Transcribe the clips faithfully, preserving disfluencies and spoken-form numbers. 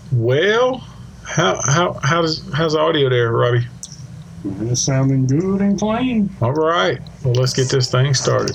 Well, how how how does how's the audio there, Robbie? It's sounding good and clean. All right. Well, let's get this thing started.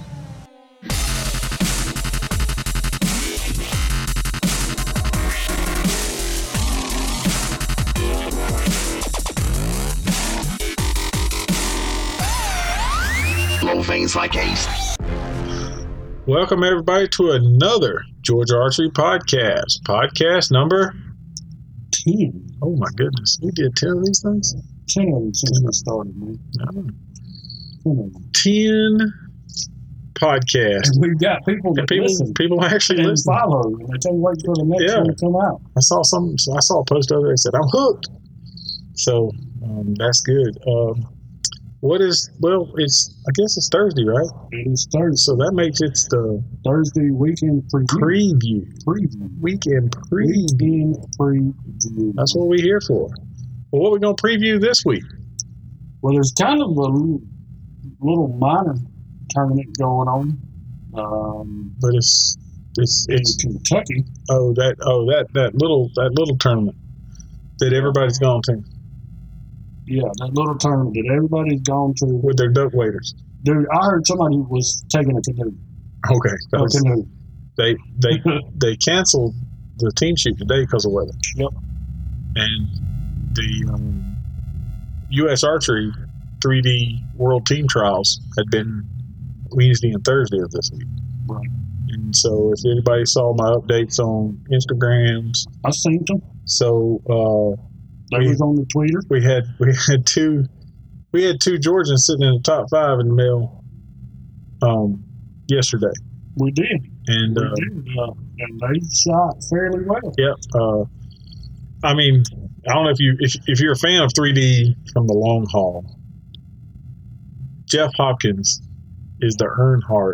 Low things like Ace. Welcome everybody to another Georgia Archery podcast. Podcast number ten. Oh my goodness, we did ten of these things. ten of them since we started, man. No. ten of them. Ten podcasts. And we've got people that People, listen people actually and listen. follow, and they can't wait for the next Yeah. one to come out. I saw some. I saw a post over there that said I'm hooked. So um, that's good. Um, what is? Well, it's. I guess it's Thursday, right? It is Thursday. So that makes it the Thursday weekend preview. preview. Preview. Weekend preview. Weekend preview. That's what we're here for. Well, what are we gonna preview this week? Well, there's kind of a little, little minor tournament going on. Um, But it's it's in it's Kentucky. oh that oh that that little that little tournament that everybody's gone to Yeah, that little tournament that everybody's gone to. with their duck waders. Dude, I heard somebody was taking a canoe. Okay, that A was, canoe. they they they canceled the team shoot today because of weather. Yep. And the um, U S Archery three D World Team Trials had been Wednesday and Thursday of this week. Right. And so, if anybody saw my updates on Instagrams, I seen them. so uh, They We- was on the Twitter. we had we had two we had two Georgians sitting in the top five in the mail um, yesterday, We did. and We uh, did. Uh, and they shot fairly well. Yep. Uh, I mean, I don't know if you if, if you're a fan of three D from the long haul. Jeff Hopkins is the Earnhardt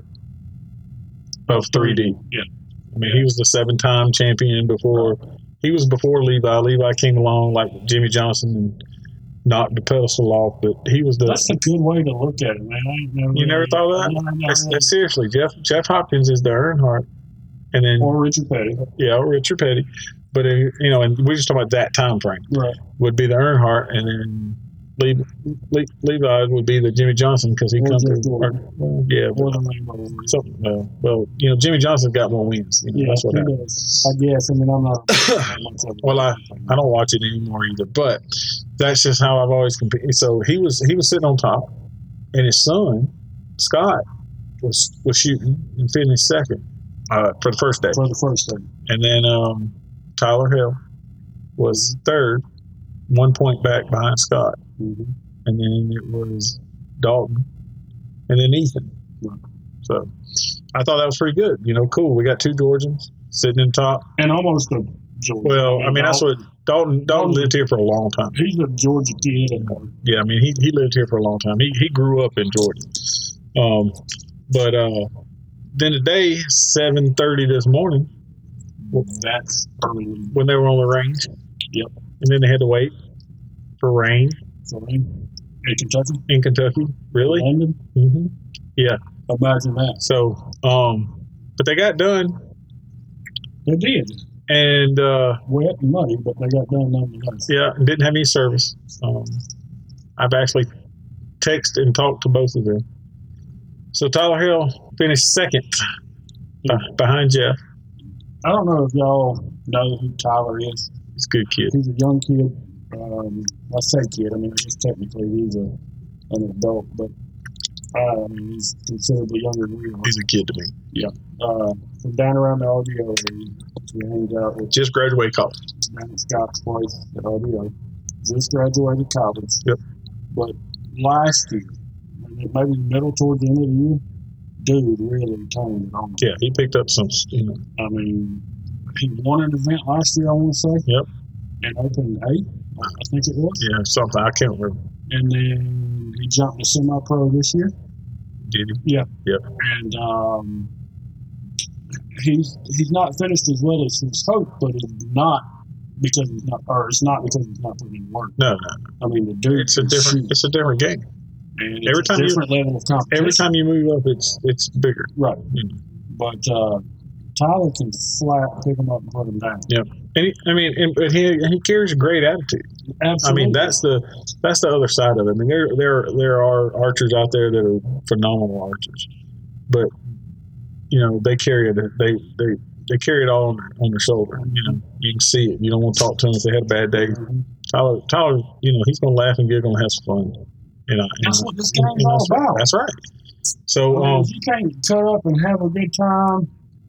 of three D. Yeah. I mean, he was the seven-time champion before. He was before Levi. Levi came along like Jimmy Johnson and knocked the pedestal off, but he was the. That's a good way to look at it, man. I ain't never You never thought of that? No, no, no. That's- that's seriously, Jeff Jeff Hopkins is the Earnhardt, and then Or Richard Petty. yeah, Richard Petty. But uh, you know, and we're just talking about that time frame. Right. Would be the Earnhardt, and then Le- Le- Levi would be the Jimmy Johnson because he Or comes Jeff to Gordon. well, yeah, Or but the Rainbow Warriors. something. Well, well, you know, Jimmy Johnson's got more wins. You know, Yeah, that's what he happened. does. I guess. I mean, I'm not. I'm not Well, I I don't watch it anymore either, but that's just how I've always competed. So he was he was sitting on top, and his son Scott was was shooting and finished second uh, for the first day, For the first thing. and then um, Tyler Hill was third, one point back behind Scott. Mm-hmm. And then it was Dalton, and then Ethan. Right. So I thought that was pretty good. You know, cool. We got two Georgians sitting in top. And almost a Georgia. Well, I mean, that's what Dalton. Dalton Dalton- lived here for a long time. He's a Georgia kid. And Yeah, I mean, he he lived here for a long time. He he grew up in Georgia. Um, but uh, then today, seven thirty this morning, that's early. when they were on the range. Yep. And then they had to wait for rain So, in Kentucky. in Kentucky. Really? London. Mm-hmm. Yeah. Imagine that. So, um, but they got done, They did. and uh, Wet and muddy, but they got done nonetheless. yeah, didn't have any service. Um, I've actually texted and talked to both of them. So Tyler Hill finished second Yeah. be- behind Jeff. I don't know if y'all know who Tyler is. He's a good kid. He's a young kid. Um, I say kid. I mean, I guess technically he's a an adult, but uh, I mean, he's considerably younger than we are. He's a kid to me. Uh, from down around the R D O area, he hangs out with Just graduated college. down at Scott's place at R D O. Just graduated college. Yep. But last year, maybe middle towards the end of the year, dude really turned it on. Yeah, he picked up some, you know. I mean, he won an event last year, I want to say. Yep. And opened eight, I think it was. Yeah, something. I can't remember. And then he jumped to semi-pro this year. Did he? Yeah. Yep. And um, he's he's not finished as well as he's hoped, but it's not because he's not, or it's not because he's not putting in work. No, no. I mean, the dude It's a can different. shoot, It's a different game. and it's every a time you- different level of competition. Every time you move up, it's it's bigger. right? You know. But uh, Tyler can flat pick him up and put him down. Yeah, and he, I mean, and, but he he carries a great attitude. Absolutely. I mean, that's the that's the other side of it. I mean, there there there are archers out there that are phenomenal archers, but you know they carry it. They they they carry it all on their, on their shoulder. You know, you can see it. You don't want to talk to them if they had a bad day. Mm-hmm. Tyler, Tyler, you know, he's going to laugh and giggle and have some fun. You know, that's and, what this game's and all that's about. Right. That's right. So, I mean, um, if you can't cut up and have a good time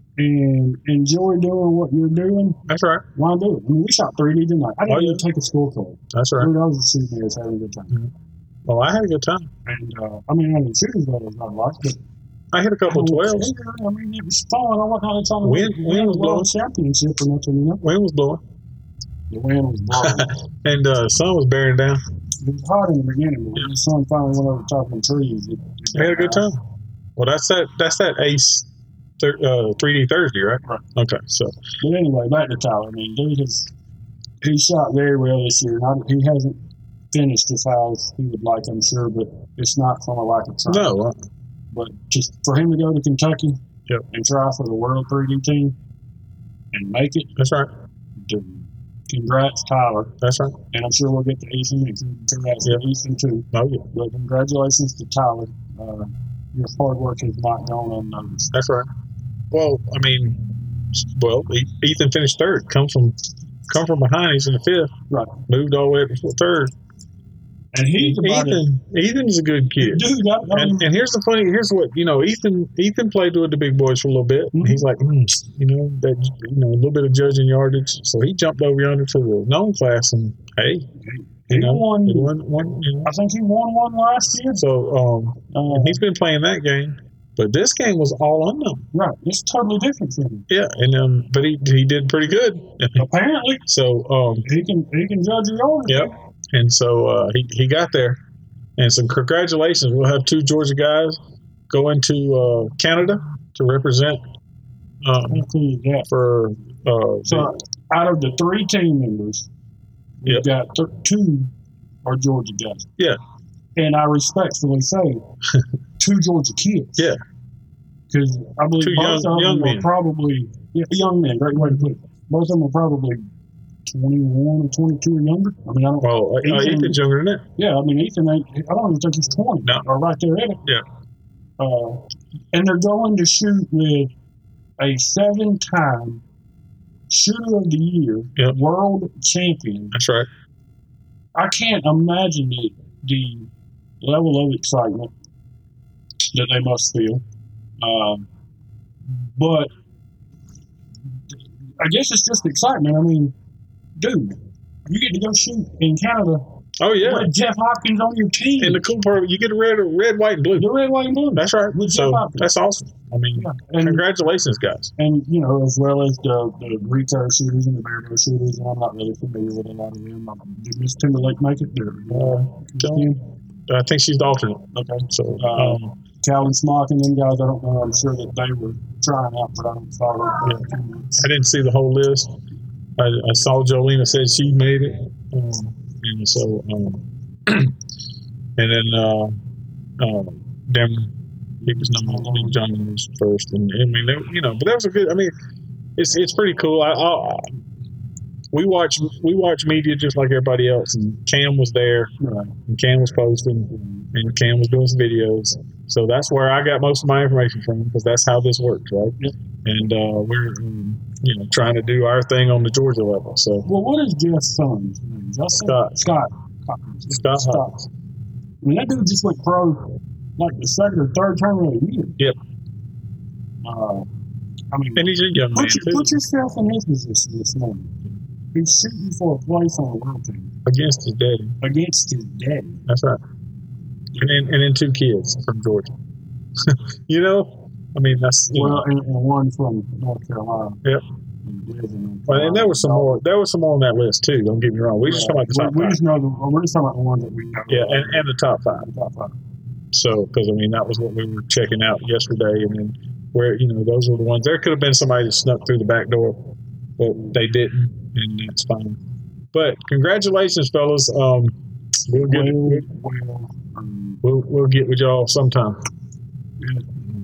and enjoy doing what you're doing, that's right. Why do it? I mean, we shot three D tonight. I didn't oh, yeah. even take a scorecard. That's right. I was just sitting there having a good time. Mm-hmm. Well, I had a good time. And, uh, I mean, I didn't shoot as well as I'd like, but I hit a couple of twelves. I mean, it was fun. I wasn't on the time wind, wind was blowing. Championship or nothing, you know? Wind was blowing. The wind was blowing. And uh, the sun was bearing down. It was hot in the beginning, but when the sun finally went over the top of the trees, it, it I had a good time. Well, that's that. That's that Ace thir- uh, three D Thursday, right? Right. Okay, so. But anyway, back to Tyler. I mean, dude has he shot very well this year. Not, he hasn't finished as high as he would like, I'm sure, but it's not from a lack of trying. No. Uh, But just for him to go to Kentucky yep. and try for the World three D team and make it. That's right. Dude, congrats, Tyler. That's right. And I'm sure we'll get to Ethan and congrats yep. to Ethan too. Oh, yeah. But congratulations to Tyler. Uh, your hard work has not gone unnoticed. That's right. Well, I mean, well, Ethan finished third. Come from, come from behind. He's in the fifth. Right. Moved all the way up to third. And he's Ethan. Ethan's a good kid, dude. I, I and, and here's the funny. Here's what you know. Ethan. Ethan played with the big boys for a little bit. Mm-hmm. And he's like, mm, you know, that you know, a little bit of judging yardage. So he jumped over yonder to the known class, and hey, he you know, won. He won one, you know. I think he won one last year. So um, uh, he's been playing that game, but this game was all unknown. Right, it's totally different for him. Yeah, and um, but he he did pretty good. Apparently. So um, he can he can judge your yardage. Yep. And so uh, he he got there. And so congratulations. We'll have two Georgia guys going to uh, Canada to represent um, yeah. for uh, so out of the three team members, we've yep. got th- two are Georgia guys. Yeah. And I respectfully say two Georgia kids. Yeah. Because I believe two both young, of young them men. are probably yeah, young men, great way to put it. Both of them are probably twenty-one or twenty-two or younger. I mean, I don't. Well, uh, Ethan, Ethan's younger than that. Yeah, I mean, Ethan. I don't even think he's twenty. No. Or right there at it. Yeah. Uh, and they're going to shoot with a seven-time shooter of the year, yep. world champion. That's right. I can't imagine it, the level of excitement that they must feel. Um, but I guess it's just excitement. I mean, dude, you get to go shoot in Canada. Oh yeah, with Jeff Hopkins on your team. And the cool part, you get a red, red, white, and blue. The red, white, and blue. That's right. With so Jeff Hopkins. That's awesome. I mean, yeah. and, congratulations, guys. And you know, as well as the the recurve shooters and the bare bow shooters, and I'm not really familiar with a lot of them. Did Miss Timberlake make it there? Uh, I think she's the alternate. Okay, so. Um, um, Calvin Smock and them guys, I don't know. I'm sure that they were trying out, but I don't follow. Yeah. I didn't see the whole list. I, I saw Jolena said she made it, um, and so um, and then uh, uh, Dem, he was number one. John was first, and I mean, they, you know, but that was a good. I mean, it's it's pretty cool. I, I we watch we watch media just like everybody else, and Cam was there, right. and Cam was posting, and Cam was doing some videos. So that's where I got most of my information from, because that's how this works, right? Yep. And uh, we're, um, you know, trying to do our thing on the Georgia level. So. Well, what is Jeff's son's name? Scott. Scott. Scott. Scott. I mean, that dude just went pro like the second or third term of the year. Yep. Uh, I mean, and he's a young put man you, too. Put yourself in his position this morning. He's shooting for a place on the world team against his daddy. Against his daddy. That's right. And then, and then two kids from Georgia. You know, I mean, that's well, and, and one from North Carolina. Yep. And well, and there was some more. There was some more on that list too. Don't get me wrong. We yeah. just talking about the top we, five. We just know the, we're just talking about the ones that we know. Yeah, and, and the top five. The top five. So, because I mean, that was what we were checking out yesterday, and then where you know those were the ones. There could have been somebody that snuck through the back door, but they didn't, and that's fine. But congratulations, fellas. Um, we'll get. Well, well, We'll, we'll get with y'all sometime. Yeah, yeah,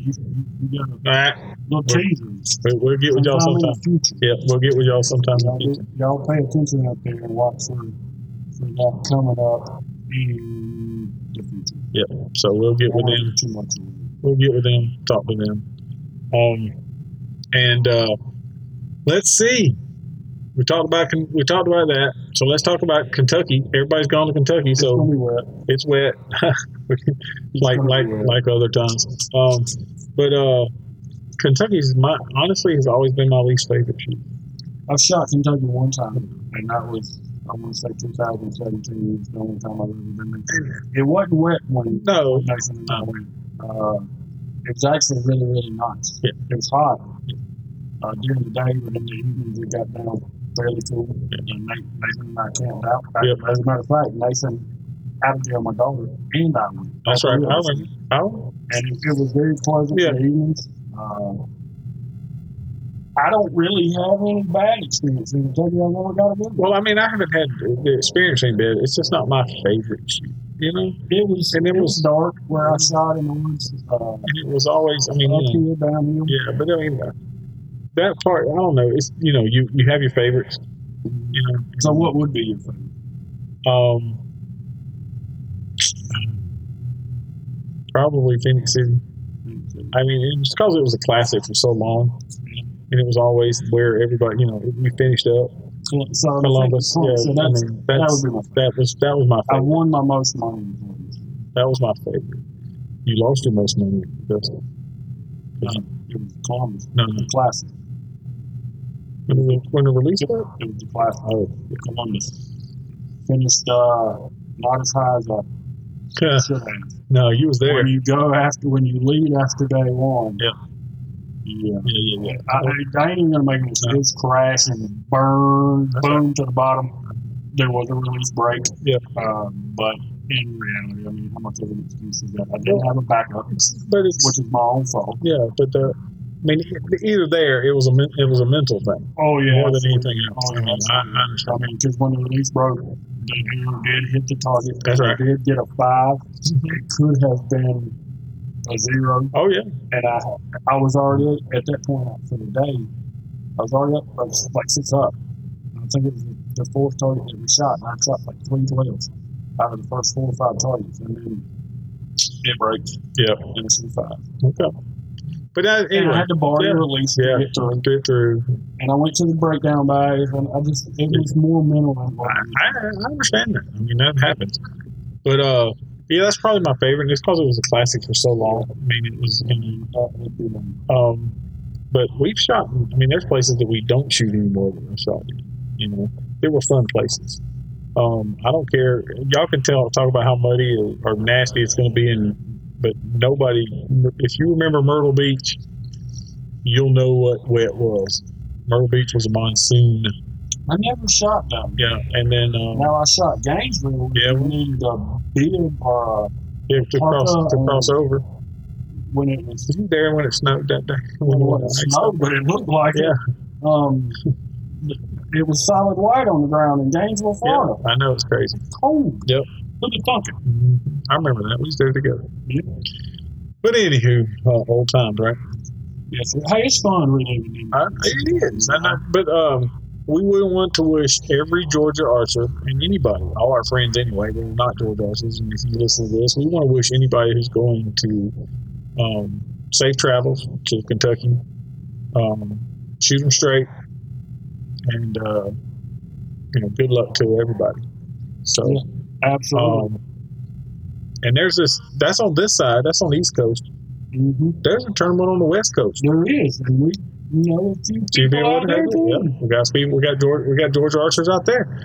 you, you got a All right. little We're- teaser. We- We'll get with y'all Sometime in sometime. the future. Yeah, we'll get with y'all sometime in Y'all, the future. get- y'all pay attention up there and watch for, for that coming up in the future. Yeah. So we'll get with Don't them. do too much of it. We'll get with them. Talk to them. Um, and uh, let's see. We talked about we talked about that. So let's talk about Kentucky. Everybody's gone to Kentucky, It's so gonna be wet. it's wet, like gonna be like wet. like other times. Um, but uh, Kentucky's my honestly has always been my least favorite shoe. I've shot Kentucky one time, and that was, I want to say two thousand seventeen. It was the only time I've ever been there. It wasn't wet when No, Nathan and I went. Uh, it was actually really, really nice. Yeah. It was hot uh, during the day, but in the evenings it got down fairly cool. Yeah. And Nathan, Nathan and I camped out. Yep. As a matter of fact, Nathan Abigail, my daughter, and I went. that's All right. three I of us. remember. I remember. And it, it was very pleasant Yeah. for the evenings. Uh, I don't really have any bad experience in Kentucky. I've never got a good one. Well, I mean, I haven't had the experience ain't bad. It's just not my favorite shoe. You know, It was And it it was- was dark where I shot in the woods. Uh, and it was always. I mean, you know, uphill, downhill. yeah, but I mean, uh, that part. I don't know. It's you know, you you have your favorites. You know. So what would be your favorite? Um, probably Phoenix City. I mean, it's because it was a classic for so long, and it was always where everybody, you know, we finished up. So I Columbus, think- yeah, so I that's, mean, that that's would be my favorite. that was that was my I favorite. won my most money in Columbus. That was my favorite. You lost your most money, Dustin. Uh, it was Columbus. No, The classic. when the, when the release It was? was the classic. Oh, Columbus. Finished uh, not as high as I yeah. should have. No, you was there. When you go after, when you lead after day one. Yeah. Yeah. Yeah, yeah, yeah. I, I ain't even gonna make any sense. Crash and burn, That's boom to the bottom. There was a release break. Yeah. Uh, but in reality, I mean, how much of an excuse is that? I didn't have a backup, But it's which is my own fault. yeah, but the, I mean, e- either there it was a men- it was a mental thing Oh yeah, more than absolutely. anything else. Oh, I yeah, mean, I, absolutely. I I understand. mean, because when the release broke, the arrow did hit the target. That's right. It did get a five. It could have been a zero. Oh yeah, And I I was already at that point for the day. I was already up I was like six up. I think it was the fourth target that we shot. And I shot like three twelves out of the first four or five targets, and then it breaks. yeah. And it's a five. Okay. But that, And anyway, I had to borrow yeah. the release to yeah, get through. get through. And I went to the breakdown bags, and I just it was more mental than what I, I, I understand that. I mean, that happens. But uh, yeah, that's probably my favorite. It's because it was a classic for so long. I mean, it was. You know, that would be one. um, but we've shot. I mean, there's places that we don't shoot anymore that we've shot. You know, they were fun places. Um, I don't care. Y'all can tell talk about how muddy or, or nasty it's going to be, in, but nobody. If you remember Myrtle Beach, you'll know what wet was. Myrtle Beach was a monsoon. I never shot them. Yeah, and then um, Now I shot Gainesville. Yeah. We needed a bib or a, yeah, to cross to Parka, cross over. when it was Was you there when it snowed that day? when it When wasn't the ice snow, but it looked like Yeah, it. Um, it was solid white on the ground in Gainesville, yeah, Florida. I know it's crazy. Cold. Yep. Look at Duncan. Mhm. I remember that. We was there together. Yep. But anywho, uh, old times, right? Yes. Hey, it's fun reliving them. I, it is. I know. But um, we will want to wish every Georgia archer and anybody, all our friends anyway, that are not Georgia archers, and if you listen to this, we want to wish anybody who's going to um, safe travels to Kentucky, um, shoot them straight, and uh, you know, good luck to everybody. So, Yeah. Absolutely. um, and there's this. That's on this side. That's on the East Coast. hmm There's a tournament on the West Coast. There is, and we you know a few Two people out there too. Yeah, we got people. We got George. We got Georgia archers out there.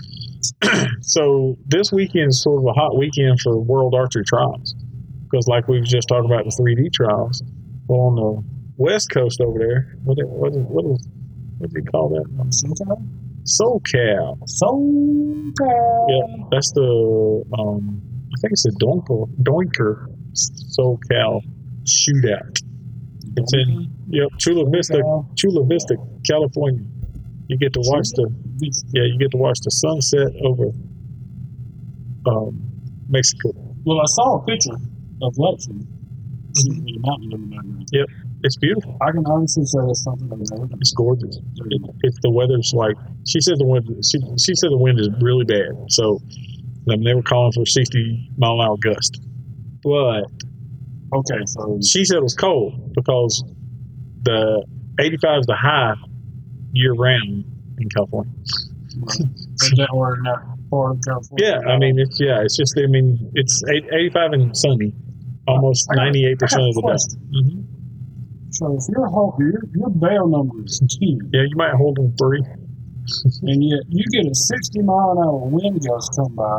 So this weekend is sort of a hot weekend for World Archery Trials, because like we just talked about the three D trials. Well, on the West Coast over there, what is, what is, what is what do they call that? SoCal. SoCal. SoCal. Yeah, that's the um, I think it's a Doinker Doinker SoCal shootout. It's in yep Chula Vista, SoCal. Chula Vista, California. You get to watch the yeah you get to watch the sunset over um, Mexico. Well, I saw a picture of Lexi, seems to be a mountain in the background. Yep, it's beautiful. I can honestly say that's something I've never done. It's gorgeous. It, if the weather's like, she said the wind, she, she said the wind is really bad. So I'm never calling for sixty mile an hour gust. But Okay, so she said it was cold because the eighty-five is the high year round in California. right. Is that where in that part of California? Yeah, I mean, it's yeah, it's just I mean, it's eighty-five and sunny, almost I got- ninety-eight I percent got of a the question. day. Mm-hmm. So if your whole your your bail number is ten, Yeah, you might hold them three. and yet you get a sixty mile an hour wind gust come by,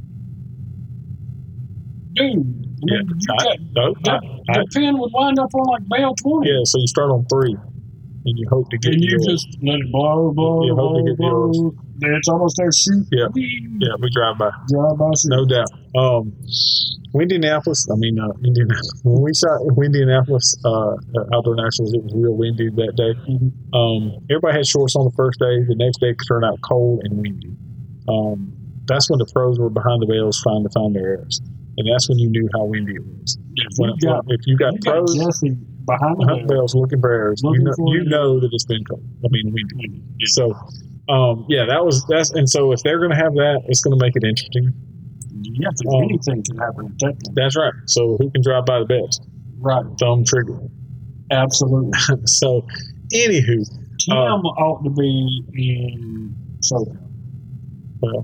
dude. I Yeah, mean, you I, got, no, I, the, I, the pin would wind up on like bail twenty. yeah. So you start on three, and you hope to get And you yours. just let it blow, blow, You hope blow, to get blow. yours. Then it's almost there. Shoot. Yeah. Whee. Yeah, we drive by, Drive by. Shoot. no doubt. Um, Indianapolis. I mean, uh, Indianapolis. When we shot Indianapolis uh, at Outdoor Nationals, it was real windy that day. Mhm. Um, everybody had shorts on the first day. The next day turned out cold and windy. Um, that's when the pros were behind the bales trying to find their errors, and that's when you knew how windy it was. Yeah, if When, you got, if you got you got pros Jesse behind the behind the bail. bales looking for errors, you Looking know, for you it. know that it's been cold. I mean, windy. Windy. Yeah. So, um, yeah, that was that's and so if they're going to have that, it's going to make it interesting. Yeah, 'cause Um, anything can happen at that point. That's right. So who can drive by the best? Right. Thumb trigger. Absolutely. So, anywho, Tim Uh, ought to be in SoCal. well,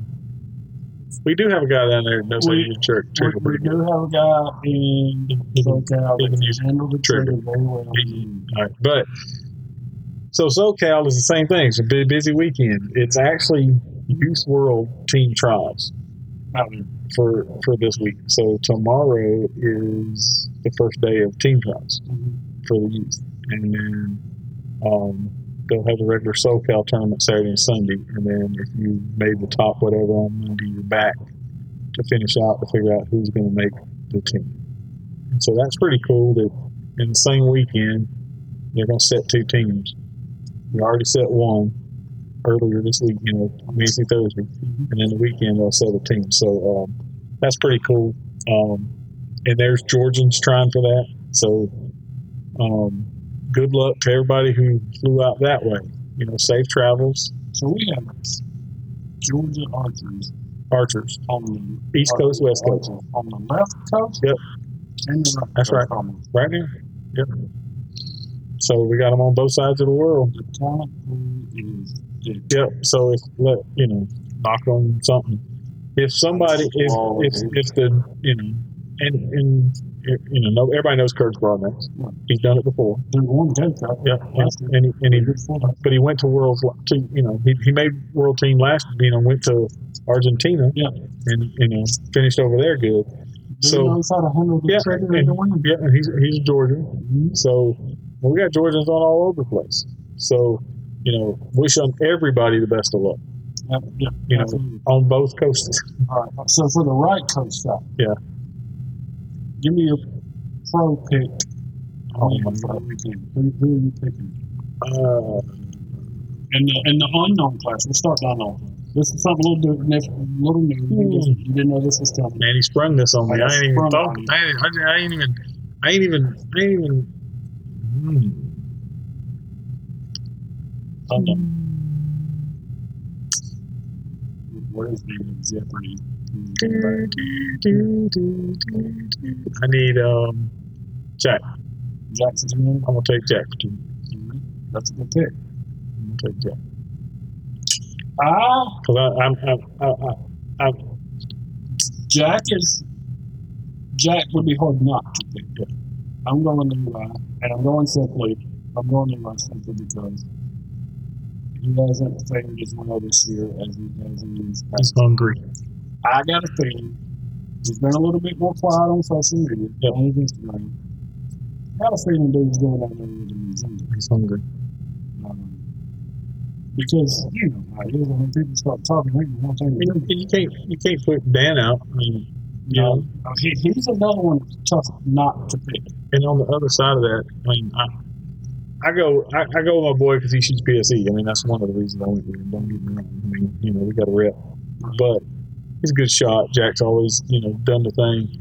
we do have a guy down there that knows how to We- use trigger. We, trigger we pretty good. do have a guy in He can- SoCal he that can can use handle the trigger. trigger very well. All right, but so SoCal is the same thing. It's a big, busy weekend. It's actually Youth World Team Trials Out there. for for this week. So tomorrow is the first day of team trials Mhm. for the youth, and then um, they'll have the regular SoCal tournament Saturday and Sunday, and then if you made the top whatever on Monday, you're back to finish out to figure out who's going to make the team. And so that's pretty cool that in the same weekend they're going to set two teams. We already set one earlier this week, you know, Wednesday, Thursday, Mhm. and then the weekend they'll set a team. So um, that's pretty cool. Um, and there's Georgians trying for that. So um, good luck to everybody who flew out that way. You know, safe travels, So we have Georgia archers archers. on the East Coast, West Coast. archers on the left coast. Yep. And the right That's coast right. almost. Right now. Yep. So we got them on both sides of the world. The talent pool is big. Yep. So if let you know, knock on something. If somebody, if if if the you know, and and you know, no, everybody knows Curtis Broadnax. He's done it before. They won the Cape Cup. Yep. Last year. And he, and he Good for that. but he went to world's to you know he, he made world team last you know went to Argentina Yeah. and you know finished over there good. He So knows how to handle the yeah, trigger and, and the wind. yeah, and he's he's a Georgian. Mhm. So well, we got Georgians on all over the place. So you know, wish on everybody the best of luck Yeah, yeah, You know, absolutely. on both coasts. All right. So for the right coast side, Yeah. give me your pro pick. Oh, win my for the God. weekend. Who, who are you picking? Uh, In the in the unknown class, we'll start the unknown class. This is something a little different, a little new. You, Hmm. just, you didn't know this was coming. man, he sprung this on me. I I ain't even sprung thought. on you. I ain't, I ain't even. I ain't even. I ain't even. Hmm. Unknown. Where's the Jeopardy? Do, do, do, do, do, do. I need um Jack. Jackson's winning. I'm gonna take Jack for two. That's a good pick. I'm gonna take Jack Ah, because I, I'm, I'm, I, I, I, Jack is Jack would be hard not to pick. Yeah. I'm going to Eli, and I'm going simply. I'm going to Eli simply because he hasn't fared as well this year as he has in years he's past. hungry. I got a feeling he's been a little bit more quiet on social media, Yep. on his Instagram. Got a feeling dude's going down there with him. He's hungry. He's hungry. Um, because you know how it is when people start talking. They want to You, know, you can't you can't put Dan out. I mean, you know, Uh, he, he's another one that's tough not to pick. and on the other side of that, I mean, I. I go, I, I go with my boy because he shoots P S E. I mean, that's one of the reasons I went with him. Don't get me wrong. I mean, you know, we got a rep, but he's a good shot. Jack's always, you know, done the thing.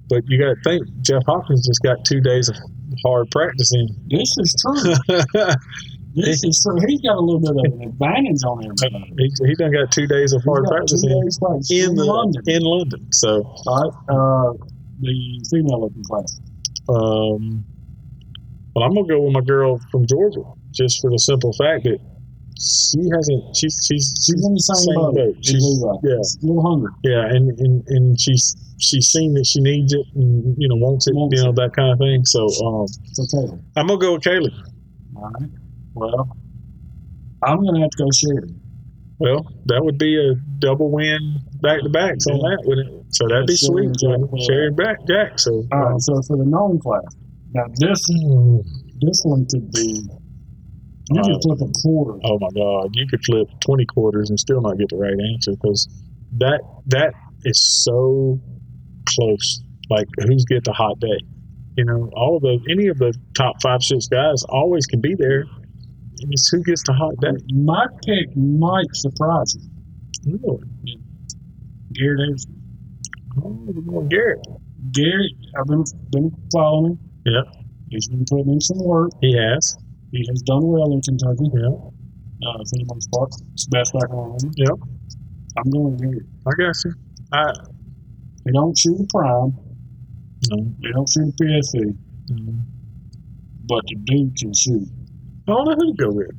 But you got to think, Jeff Hopkins just got two days of hard practice in. This is true. This is true. He's got a little bit of an advantage on everybody. he, he done got two days of He's hard got practice two in, days practice in, in the, London. in London. So, All right, uh, the female looking class. um, well, I'm gonna go with my girl from Georgia, just for the simple fact that she hasn't. She's she's She's in the same, boat. She's, yeah, She's a little hungry. yeah, and, and and she's she's seen that she needs it, and you know wants it, Wants you know it. that kind of thing. So, um, So Taylor. I'm gonna go with Kaylee. All right. Well, I'm gonna have to go Sherry. Well, that would be a double win back to backs on that, wouldn't it? So that'd be Sherry sweet. and Jack, Jack. Sherry back, Jack. So, All right. So for the known class, now this um, this one could be. You can Uh, flip a quarter. oh my God, you could flip twenty quarters and still not get the right answer because that that is so close. Like, who's get the hot day? You know, all of the any of the top five, six guys always can be there. And it's who gets the hot day. My pick might surprise you. Really? Garrett Anderson. Oh, we're going Garrett. Garrett, I've been been following him. Yeah, He's been putting in some work. he has. He has done well in Kentucky. Yeah, Uh, for the most part, it's the best I can remember. yeah. I'm going Garrett. I got you. I They don't shoot a prime. no. They don't shoot a P S C. no. But the dude can shoot. I don't know who to go with.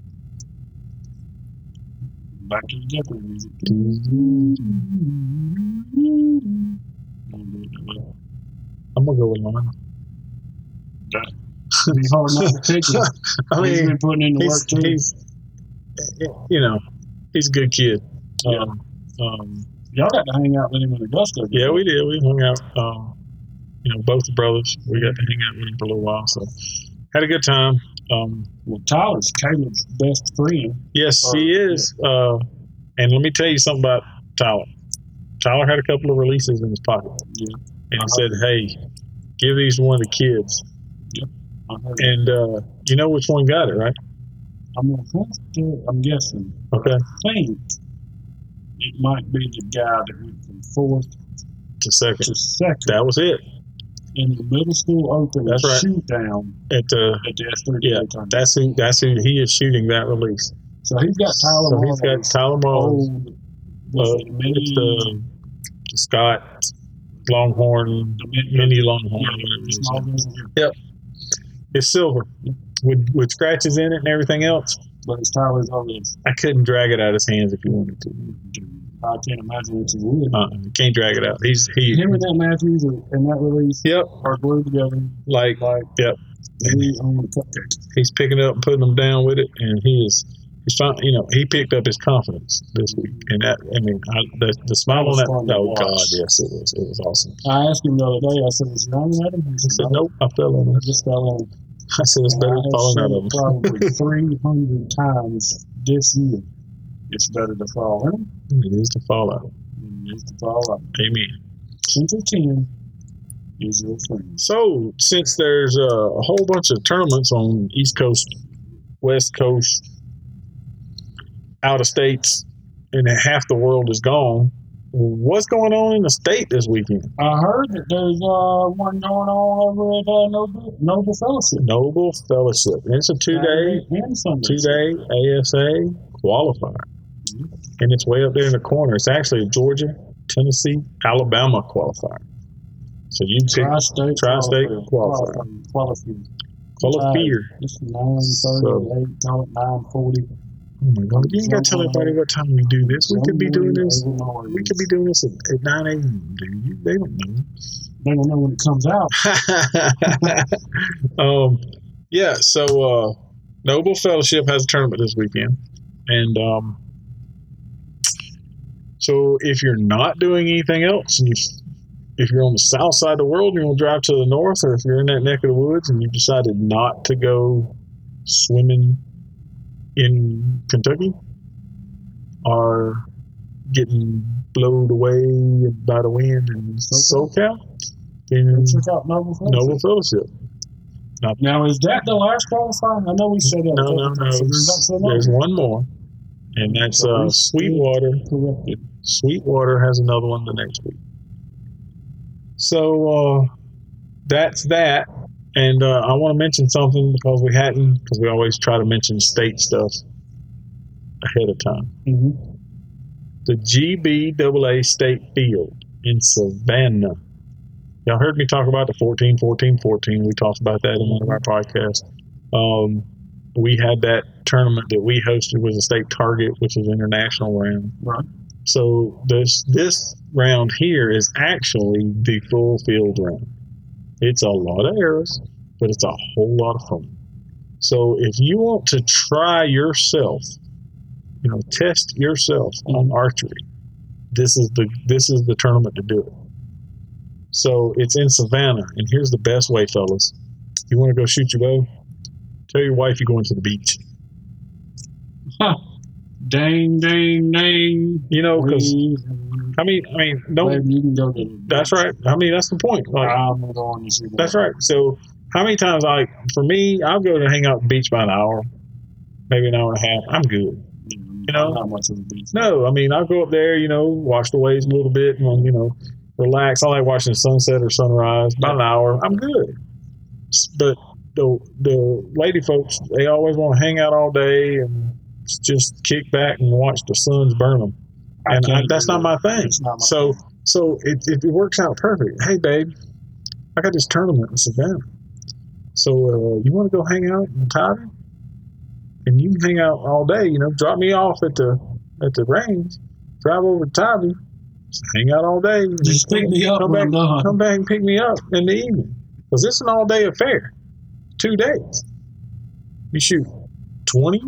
Back to the Jeopardy music. I'm gonna go with Lon. It'd be hard not to pick him. I He's mean, been putting in the he's, work too. he's you know, he's a good kid. Yeah. Um, um, Y'all got to hang out with him in Augusta. yeah, we did. We hung out. Um, you know, both the brothers. We got to hang out with him for a little while. So had a good time. Um, Well, Tyler's Caleb's best friend. yes, Oh, he is. Uh, and let me tell you something about Tyler. Tyler had a couple of releases in his pocket, Yeah. and he Uh-huh. said, "Hey, give these to one of the kids." I heard And uh, you know which one got it, right? I'm gonna have to, I'm guessing. Okay, I think it might be the guy that went from fourth it's a second. to second That was it. in the middle school open That's right. shoot down At the at the S three yeah, tournament. that's who. That's who he is shooting that release. So he's got Tyler So he's got Marlowe's Tyler Marlowe. old, was Uh, it mini, it's the Scott Longhorn, the mini, mini Longhorn, yeah, whatever it the is. small version, It's silver with with scratches in it and everything else. but it's Tyler's old. I couldn't drag it out of his hands if he wanted to. I can't imagine what you would. Uh, can't drag it out. He's he. Him and that Matthews are, and that release Yep. are glued together Like like yep. And we on the cupcake. he's picking it up and putting them down with it, and he is. He's fine, you know, he picked up his confidence this week, and that I mean, I, the the smile on That was that. fun to Oh watch. God, yes, it was. It was awesome. I asked him the other day. I said, "Was you running at him?" He He said, said, "No, "Nope, I fell on I it." just fell on." I said, "It's And better I have falling said out it of him." probably three hundred times this year. It's better to fall in It is to fall out. than it is to fall out. Amen. Central ten is your friend. So, since there's a, a whole bunch of tournaments on East Coast, West Coast, out of states, and then half the world is gone, what's going on in the state this weekend? I heard that there's uh, one going on over at uh, Noble, Noble Fellowship. Noble Fellowship. And it's a two-day, Saturday and Sunday. two-day A S A qualifier, and it's way up there in the corner. It's actually a Georgia, Tennessee, Alabama qualifier. So you pick Tri-state, Tri-state qualifier. qualifier. Qualifier. qualifier. It's nine thirty-eight, call it nine forty. Oh my God! You ain't got to tell everybody what time we do this. We could be doing this. We could be doing this at, at nine a.m. Dude, you, they don't know. They don't know when it comes out. um, yeah. So uh, Noble Fellowship has a tournament this weekend, and um, so if you're not doing anything else, and you, if you're on the south side of the world, you're gonna drive to the north, or if you're in that neck of the woods and you decided not to go swimming in Kentucky, are getting blown away by the wind in SoCal, then Check out Noble Fellowship. Noble Fellowship. Now, is that the last qualifier? I know we said that. No, no, no. So there's There's, actually there's another. one more, and that's So uh, we Sweetwater. Corrected. Sweetwater has another one the next week. So uh, that's that. And uh, I want to mention something because we hadn't, because we always try to mention state stuff ahead of time. Mm-hmm. The G B A A State Field in Savannah. Y'all heard me talk about the fourteen fourteen fourteen. We talked about that in one of our podcasts. Um, we had that tournament that we hosted was a state target, which is international round. Right. So this this round here is actually the full field round. It's a lot of arrows, but it's a whole lot of fun. So if you want to try yourself, you know, test yourself on archery, this is the this is the tournament to do it. So it's in Savannah, and here's the best way, fellas. You want to go shoot your bow? Tell your wife you're going to the beach. Huh. Dang, dang, dang. You know, because I mean, I mean, don't. Baby, you can go to the That's right. I mean, that's the point. Like, I'm going to see that. that's right. So, how many times, like for me, I'll go to hang out at the beach by an hour, maybe an hour and a half. I'm good. You know? not much of the beach. No, I mean, I'll go up there, you know, watch the waves a little bit, and you know, relax. I like watching the sunset or sunrise. About an hour, I'm good. But the the lady folks, they always want to hang out all day and just kick back and watch the suns burn them. And I, that's not my thing. Not my so thing. so it, it, it works out perfect. Hey, babe, I got this tournament in Savannah. So uh, you want to go hang out in Tybee? And you can hang out all day. You know, drop me off at the at the range, drive over to Tybee, hang out all day. Just pick me up come when back, I'm done. come back and pick me up in the evening. Because it's an all day affair. Two days. You shoot twenty,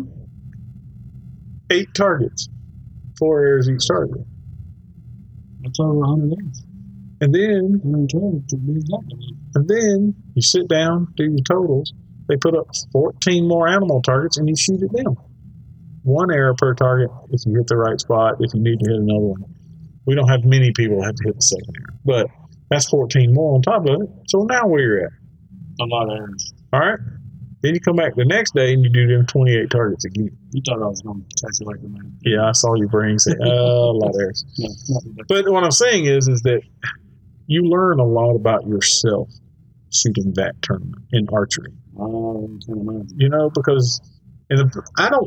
eight targets, four arrows each target. That's over one hundred days. And then, one hundred twelve to be exactly. and then you sit down, do your totals. They put up fourteen more animal targets and you shoot it down. One arrow per target if you hit the right spot, if you need to hit another one. We don't have many people that have to hit the second arrow. But that's fourteen more on top of it. So now where you're at. A lot of arrows. All right? Then you come back the next day and you do them twenty-eight targets again. You thought I was going to catch you like a man. Yeah, I saw your brain say, uh, a lot of arrows. No, not that. But what I'm saying is, is that you learn a lot about yourself shooting that tournament in archery. Oh, I can imagine. You know, because in the, I don't.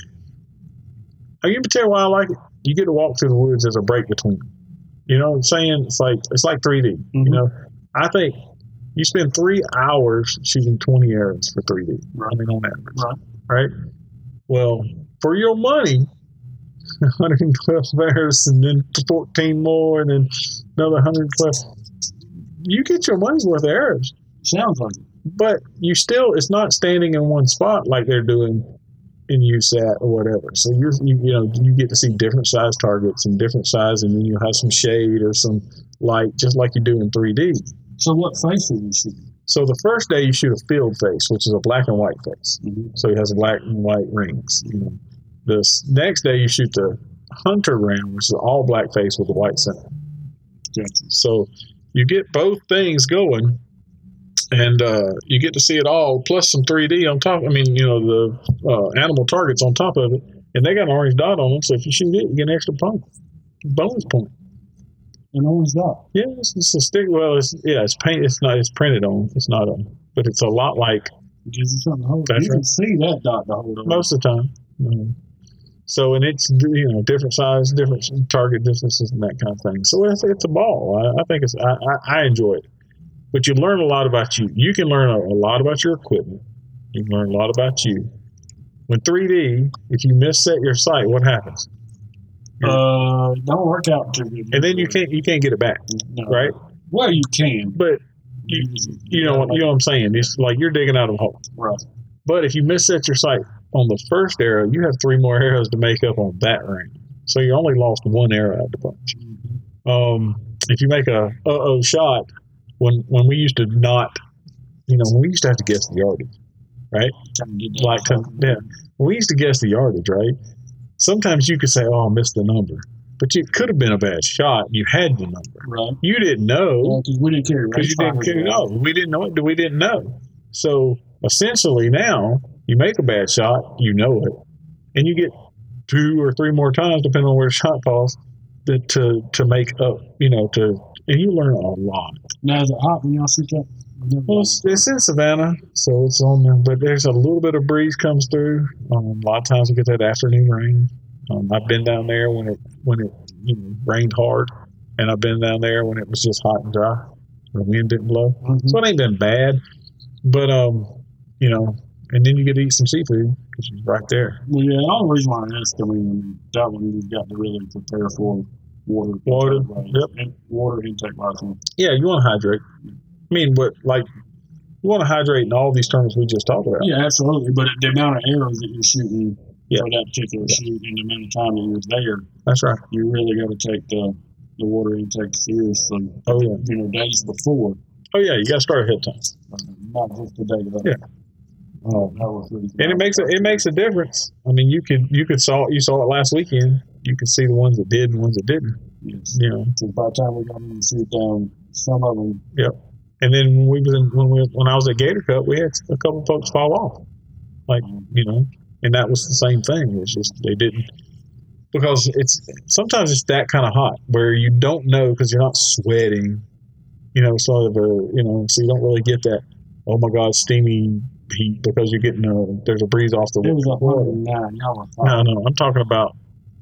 I can tell you why I like it. You get to walk through the woods. There's a break between them. You know what I'm saying? It's like it's like three D. Mm-hmm. You know, I think you spend three hours shooting twenty arrows for three D. Right. I mean, on average, Right. right? Well, for your money, one hundred twelve arrows and then fourteen more and then another one hundred twelve. You get your money's worth of arrows. Sounds like it. But you still, it's not standing in one spot like they're doing in U S A T or whatever. So you're, you, you know, you get to see different size targets and different size, and then you have some shade or some light, just like you do in three D. So what face are you shooting? So the first day you shoot a field face, which is a black and white face. Mm-hmm. So it has black and white rings. You know, the s- next day you shoot the hunter round, which is an all black face with a white center. Gotcha. So you get both things going. And uh, you get to see it all, plus some three D on top. I mean, you know, the uh, animal targets on top of it. And they got an orange dot on them, so if you shoot it, you get an extra point. Bonus point. An orange dot. Yeah, it's, it's a stick. Well, it's, yeah, it's paint. It's not. It's printed on. It's not on. But it's a lot like It gives you something to hold. That's You right. can see that dot to hold on. most of the time. Mhm. So, and it's, you know, different size, different target distances and that kind of thing. So it's, it's a ball. I, I think it's, I, I, I enjoy it. But you learn a lot about you. You can learn a, a lot about your equipment. You can learn a lot about you. When three D, if you misset your sight, what happens? Uh, don't work out too good. And then you can't you can't get it back, No. right? Well, you can. But you, you know what you know what I'm saying? It's like you're digging out of a hole. Right. But if you misset your sight on the first arrow, you have three more arrows to make up on that range. So you only lost one arrow out of the bunch. Mm-hmm. Um, if you make a uh-oh shot, when when we used to not, you know, when we used to have to guess the yardage, right? Trying to get that Like, to, yeah, when we used to guess the yardage, right? Sometimes you could say, "Oh, I missed the number," but it could have been a bad shot. You had the number. Right. You didn't know Because we didn't care. because you didn't care. No, we didn't know it. We didn't know. So essentially, now you make a bad shot, you know it, and you get two or three more times, depending on where the shot falls, to, to to make up, you know, to and you learn a lot. Now, is it hot when y'all shoot that? Well, it's, it's in Savannah, so it's on there, but there's a little bit of breeze comes through. Um, a lot of times we get that afternoon rain. Um, I've been down there when it when it you know, rained hard, and I've been down there when it was just hot and dry. The wind didn't blow, Mm-hmm. so it ain't been bad. But um, you know, and then you get to eat some seafood because it's right there. Yeah, the only reason why I asked, I mean, that one you've got to really prepare for water. Water, intake wise, yep. and water intake wise. Yeah, you want to hydrate. I mean, but like you want to hydrate in all these terms we just talked about. Yeah, absolutely. But the amount of arrows that you're shooting Yeah. for that particular Yeah. shoot and the amount of time that you're there, That's right. you really got to take the the water intake seriously. Oh yeah. You know, days before, Oh yeah. You got to start ahead of time. uh, not just the day of. Yeah. Oh, that was really And it makes a, it makes a difference. I mean, you could you could saw you saw it last weekend. You could see the ones that did and the ones that didn't. Yes. You know. So by the time we got in the shoot down, some of them. And then when we was in, when we when I was at Gator Cup, we had a couple folks fall off. Like you know, and that was the same thing. It's just they didn't because it's sometimes it's that kind of hot where you don't know because you're not sweating. You know, sort of a you know, so you don't really get that. Oh my God, steamy heat because you're getting a there's a breeze off the It was water. one hundred nine. Y'all were No, fine. no, I'm talking about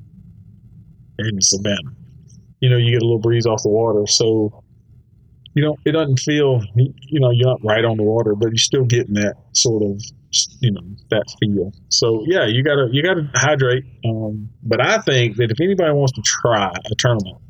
in Savannah. You know, you get a little breeze off the water, so you don't. It doesn't feel. You know, you're not right on the water, but you're still getting that sort of, you know, that feel. So yeah, you gotta you gotta hydrate. Um, but I think that if anybody wants to try a tournament,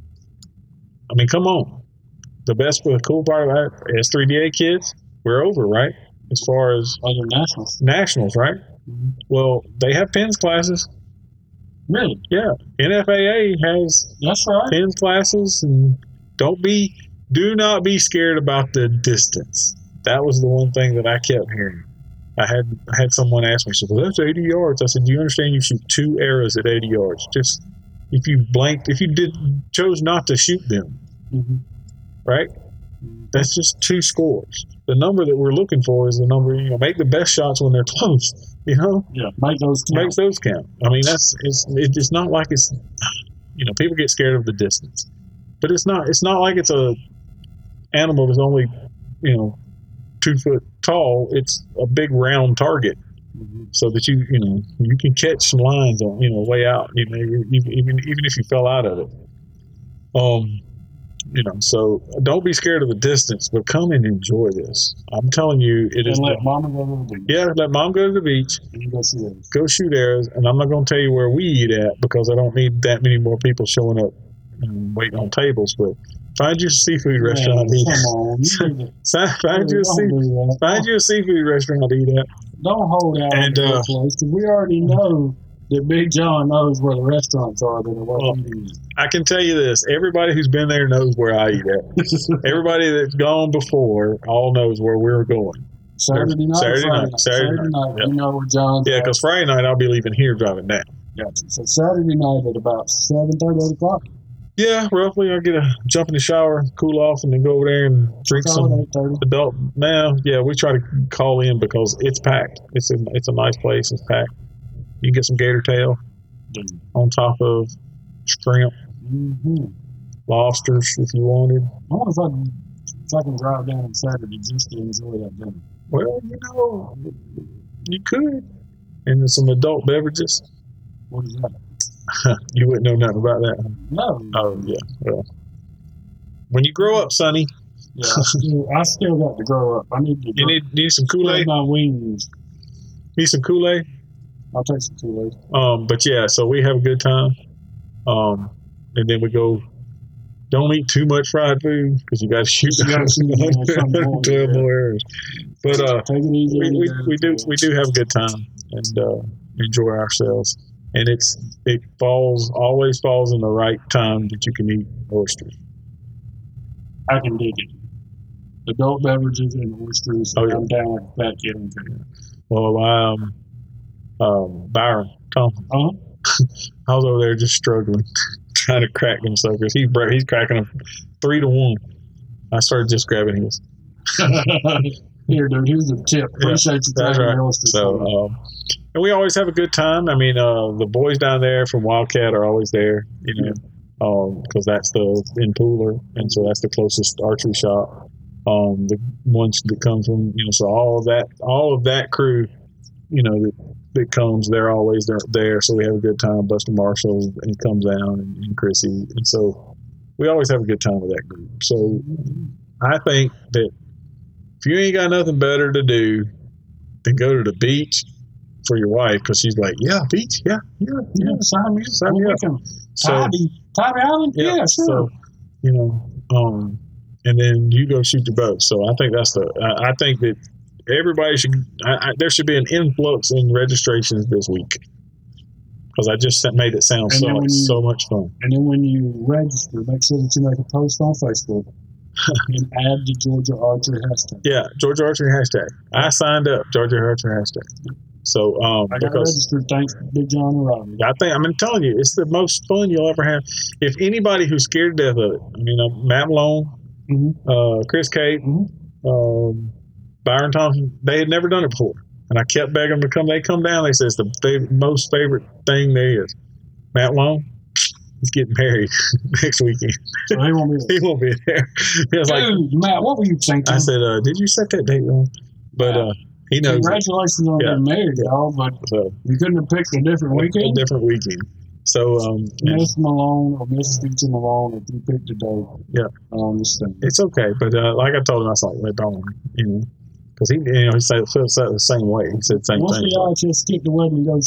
I mean, come on. The best, the cool part about it, S three D A kids, we're over, right? As far as Other nationals. nationals, right? Mhm. Well, they have pins classes. Really? Yeah, N F A A has That's right. pins classes, and don't be, do not be scared about the distance. That was the one thing that I kept hearing. I had I had someone ask me, she said, "Well, that's eighty yards." I said, "Do you understand? You shoot two arrows at eighty yards. Just if you blanked, if you did chose not to shoot them, Mm-hmm. right? That's just two scores. The number that we're looking for is the number. You know, make the best shots when they're close. You know." Yeah, make those count. Makes those count. I mean, that's it's it's not like it's, you know, people get scared of the distance, but it's not it's not like it's a animal that's only, you know, two foot tall. It's a big round target, Mhm. so that you you know you can catch some lines on you know way out. You know, even even even if you fell out of it. Um, you know, so don't be scared of the distance, but come and enjoy this. I'm telling you, it is. And let the- mama go to the beach. yeah, let mom go to the beach. And you go see those. Go shoot arrows, and I'm not going to tell you where we eat at because I don't need that many more people showing up and waiting on tables. But find you a seafood restaurant to eat Come at. on. You need to- Find you a don't sea, do that. find you a seafood restaurant to eat at. Don't hold out And, on uh, the place because we already know that Big John knows where the restaurants are that are what Well, we eat. I can tell you this: everybody who's been there knows where I eat at. Everybody that's gone before all knows where we're going. Saturday night, Saturday Friday night, night. Saturday Saturday night, night, yeah. you know where John's Yeah, at. because Friday night I'll be leaving here driving down. Gotcha. So Saturday night at about seven thirty, eight o'clock. Yeah, roughly. I'll get a jump in the shower, cool off, and then go over there and drink some eight thirty. adult. Now, yeah, we try to call in because it's packed. It's a it's a nice place. It's packed. You can get some gator tail on top of shrimp, Mm-hmm. lobsters if you wanted. I wonder if I can, if I can drive down on Saturday just to enjoy that dinner. Well, you know, you could. And then some adult beverages. What is that? You wouldn't know nothing about that. huh? No. Oh yeah. Well, when you grow up, Sonny, Yeah, I still, I still got to grow up. I need to you grow, need need some Kool spread Aid. my wings. Need some Kool Aid. I'll take some Kool-Aid. Um, but yeah, so we have a good time. Um, and then we go. Don't eat too much fried food because you got to shoot You gotta shoot on something more, twelve yeah. more arrows. But uh, Take it easy. we, on we, the we do girls. we do have a good time and uh, enjoy ourselves. And it's it falls always falls in the right time that you can eat oysters. I can dig it. Adult beverages and oysters. Oh, yeah. I'm down with that kid. Okay. Well, um, um, Byron Thompson, Uh-huh. I was over there just struggling, trying to crack them suckers. He's bra- he's cracking them three to one. I started just grabbing his. Here, dude. Here's a tip. Yeah, Appreciate you that's taking right. the oysters. So, um, and we always have a good time. I mean, uh, the boys down there from Wildcat are always there. You know, because that's the in Pooler, and so that's the closest archery shop. Um, the ones that come from, you know, so all of that, all of that crew, you know, that, that comes, they're always there, there. So we have a good time. Buster Marshall and comes down, and, and Chrissy, and so we always have a good time with that group. So I think that if you ain't got nothing better to do than go to the beach for your wife, because she's like, yeah, beach, yeah, yeah, yeah, sign me, sign me up. So, Tybee, Tybee Island, yeah, yeah, sure. So, you know, um, and then you go shoot your bow. So I think that's the. I, I think that everybody should. I, I, there should be an influx in registrations this week, because I just made it sound so like, you, so much fun. And then when you register, make sure that you make a post on Facebook and add the Georgia Archery hashtag. Yeah, Georgia Archery hashtag. I signed up Georgia Archery hashtag. So um, I got because registered thanks to Big John and Robbie. I think I'm telling you, it's the most fun you'll ever have. If anybody who's scared to death of it, I mean, uh, Matt Malone, mm-hmm. uh, Chris Cate, mm-hmm. um, Byron Thompson, they had never done it before, and I kept begging them to come. They come down. They said it's the favorite, most favorite thing there is. Matt Malone, he's getting married next weekend. So he won't be there. He won't be there. He was Dude, like, Matt, what were you thinking? I said, uh, did you set that date wrong? But uh, he knows. Congratulations it. on yeah. getting married, y'all. But so, you couldn't have picked a different weekend. A different weekend. So, um, Miss Malone or Miss Teacher Malone, if you picked a day, yeah, I understand. It's okay, but uh, like I told him, I was like, "Let don't, you know." Because he, you know, he said, felt the same way. He said the same Once thing. Once we all just skip the wedding and go,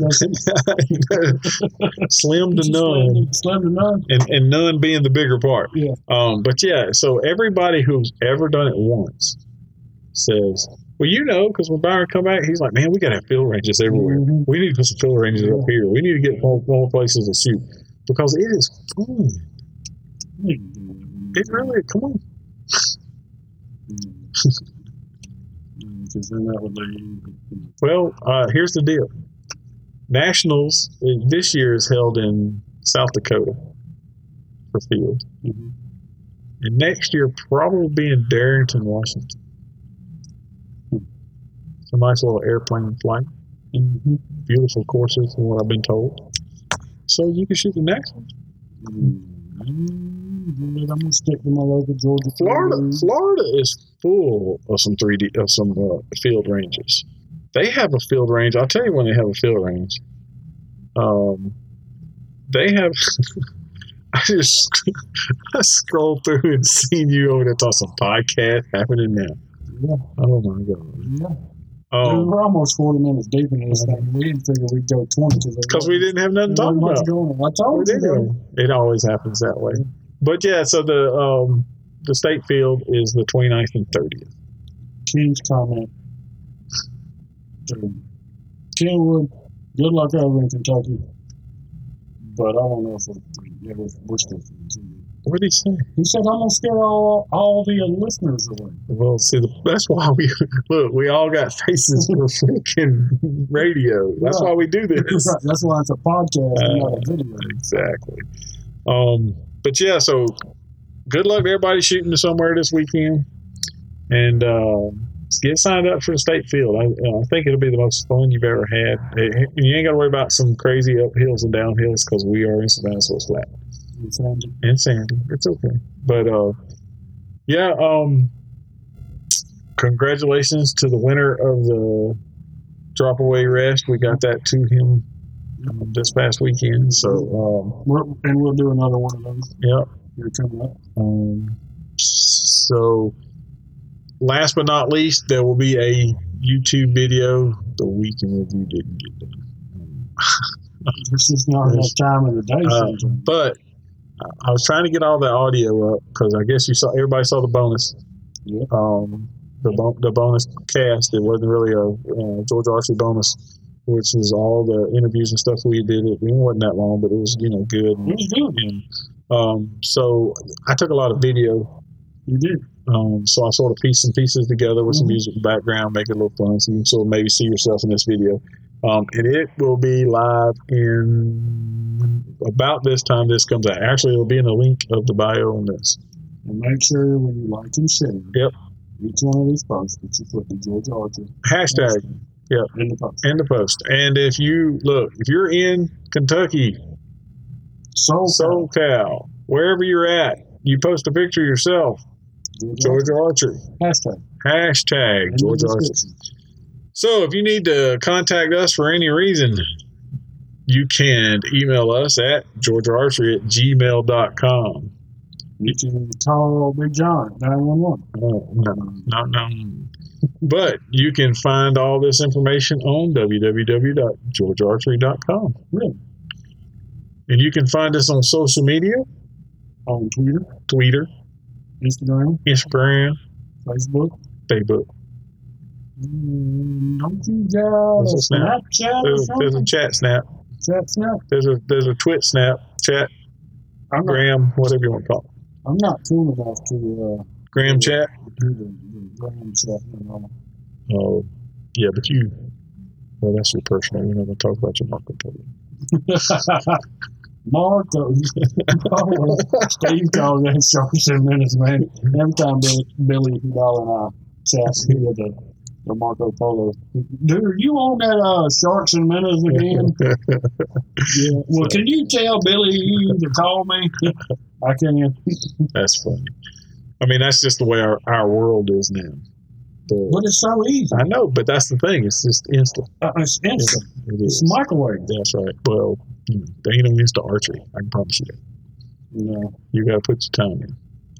and go slim to none. Slim to none. And, and none being the bigger part. Yeah. Um, but yeah, so everybody who's ever done it once says, well, you know, because when Byron come back, he's like, man, we got to have field ranges everywhere. Mm-hmm. We need to put some field ranges yeah. up here. We need to get more, more places to shoot. Because it is fun. Mm-hmm. It really, come on. Mm-hmm. Well, uh, here's the deal. Nationals this year is held in South Dakota for field. Mm-hmm. And next year probably be in Darrington, Washington. It's a nice little airplane flight. Mm-hmm. Beautiful courses from what I've been told. So you can shoot the next one. Mm-hmm. I'm gonna stick to my local Georgia. Florida, Florida is full of some three D of some uh, field ranges. They have a field range. I'll tell you when they have a field range. Um, they have. I just I scrolled through and seen you over there talking some podcast happening now. Yeah. Oh my god. Yeah. Um, we're almost forty minutes deep in this thing. We didn't figure we'd go twenty because we didn't have nothing to talk about. Going. I told you. It always happens that way. But yeah, so the um, the state field is the twenty-ninth and thirtieth. King's comment. Kenwood, good luck over in Kentucky. But I don't know if it was Bristol. What did he say? He said, I'm going to scare all, all the listeners away. Well, see, the, that's why we, look, we all got faces for freaking radio. That's right. Why we do this. Right. That's why it's a podcast, uh, not a video. Exactly. Um, but yeah, so good luck to everybody shooting somewhere this weekend. And uh, get signed up for the state field. I, uh, I think it'll be the most fun you've ever had. It, you ain't got to worry about some crazy uphills and downhills because we are in Savannah, so it's flat. And Sandy. And Sandy. It's okay. But, uh, yeah, um, congratulations to the winner of the Drop Away Rest. We got that to him um, this past weekend. So, um, We're, and we'll do another one of those. Yep. Here coming up. Um, so, last but not least, there will be a YouTube video. The weekend review didn't get done. This is not enough time of the day. Uh, but I was trying to get all the audio up because I guess you saw everybody saw the bonus. Yeah. Um, the bo- the bonus cast. It wasn't really a uh, Georgia Archery bonus, which was all the interviews and stuff we did. It, it wasn't that long, but it was you know good. And, it was good. And, um, so I took a lot of video. You did. Um, so I sort of pieced some pieces together with mm-hmm. some music in the background, make it a little fun, so you can sort of maybe see yourself in this video. Um, and it will be live in about this time this comes out. Actually, it'll be in the link of the bio on this. And make sure when you like and share yep. each one of these posts that you put the Georgia Archery hashtag, hashtag. Yep. in the post. In the post. And if you look, if you're in Kentucky, SoCal. SoCal, wherever you're at, you post a picture of yourself. Georgia Archery. Hashtag. Hashtag In Georgia the Archery. description. So if you need to contact us for any reason, you can email us at georgia archery at gmail dot com. You can call Big John at nine one one. Oh, no, no, no. But you can find all this information on w w w dot georgia archery dot com. Really? And you can find us on social media, On Twitter, Twitter, Instagram, Instagram, Facebook. Facebook. Mm, don't you got There's a a snap. Snapchat or There's a, there's a something? chat snap. Chat snap? There's a there's a twit snap, chat, I'm not, gram, whatever you want to call it. I'm not cool enough to uh, Gram chat. do the, the gram stuff and all. Oh, yeah, but you, well, that's your personal. We're not going to talk about your Marco Polo. Marco. Oh, Steve calls that Sharks and Minutes, man. Every time Billy, Billy Ball and I chat via the, the Marco Polo. Dude, are you on that uh, Sharks and Minutes again? Yeah. Well, can you tell Billy to call me? I can. That's funny. I mean, that's just the way our, our world is now. But But it's so easy. I know, but that's the thing. It's just instant. Uh, it's instant. It It's is. microwave. That's right. Well, you know, they ain't no instant archery. I can promise you that. You know. You got to put your time in.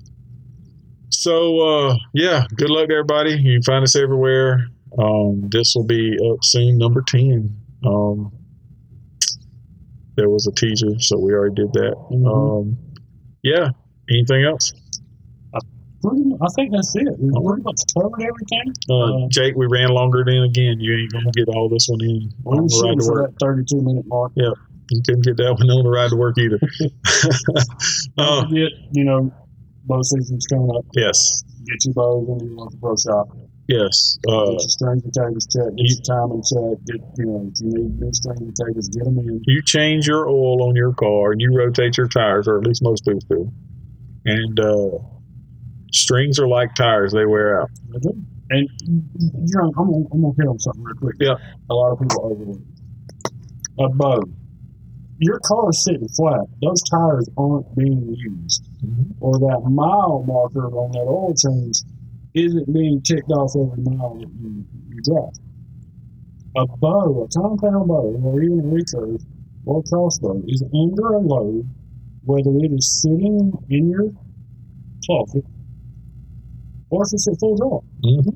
So, uh, yeah, good luck to everybody. You can find us everywhere. Um, this will be up soon, number ten. Um, there was a teaser, so we already did that. Mhm. Um, yeah. Anything else? Pretty much, I think that's it. We pretty much covered everything. Uh, Uh, Jake, we ran longer than again. You ain't gonna get all this one in We on were the ride shooting to for work. that thirty-two minute mark. You couldn't get that one on the ride to work either. Don't uh, forget, you know, bow season's coming up. yes, Get your bows into your local pro shop. yes. Uh, Get your strings and tables checked. Get your timing checked. Get, you know, if you need new strings and tables, get them in. you change your oil on your car and you rotate your tires, or at least most people do. And uh, strings are like tires; they wear out. And you're, I'm gonna, I'm gonna hit on something real quick. Yeah. A lot of people overlook a bow. Your car is sitting flat. Those tires aren't being used, or that mile marker on that oil change isn't being ticked off every mile that you, you drive. A bow, a compound bow, or even a recurve or a crossbow is under a load, whether it is sitting in your closet or if it's at full draw. Mm-hmm.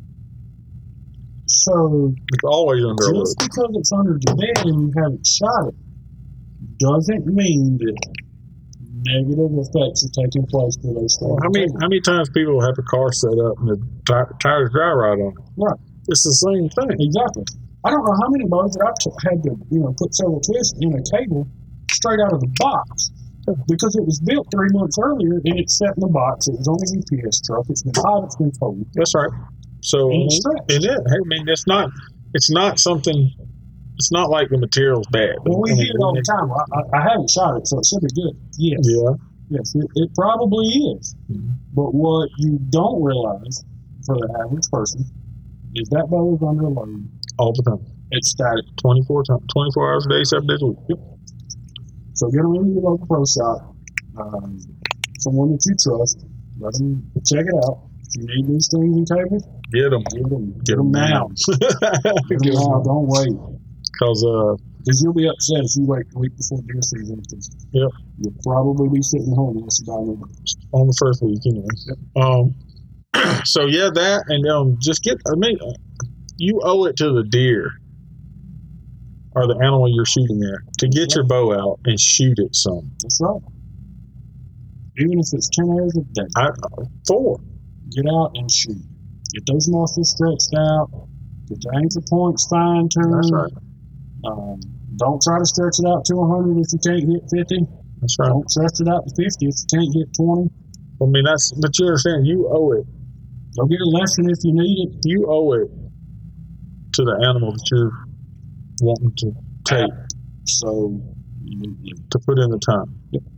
So It's always under a load. just because it's under the bed and you haven't shot it doesn't mean that negative effects are taking place for those things. Well, how many how many times people have a car set up and the ti- tires dry rot on it? Right. It's the same thing. Exactly. I don't know how many bows that I've t- had to, you know, put several twists in a cable straight out of the box because it was built three months earlier and it's set in the box. It was on a U P S truck. It's been hot. It's been cold. That's right. So And it's stretched. and it, I mean, it's not it's not something. It's not like the material's bad. Well, we I hear mean, it all the time. I, I, I haven't shot it, so it should be good. Yes. Yeah. Yes, it, it probably is. Mhm. But what you don't realize for the average person is that bow is under load. All the time. It's static. twenty-four times, twenty-four hours a day, seven days a week. Yep. So get them into your local pro shop. Um, someone that you trust. Let them check it out. If you need new strings and cables, Get them. get them. Get, Get them them now. Get them now. Don't wait. Because uh, Because you'll be upset if you wait the week before deer season. Because Yep. you'll probably be sitting home unless you buy new bows. on the first week, anyway. Um, so yeah, that and um, just get. I mean, you owe it to the deer or the animal you're shooting at to get your bow out and shoot it some. That's right. Even if it's ten hours a day. I, four. Get out and shoot. Get those muscles stretched out. Get the anchor points fine tuned. That's right. Um, don't try to stretch it out to one hundred if you can't hit fifty. That's right. Don't stretch it out to fifty if you can't hit twenty. I mean, that's. But you understand, you owe it. Go get a lesson if you need it. You owe it to the animal that you're wanting to take So, you, you, to put in the time.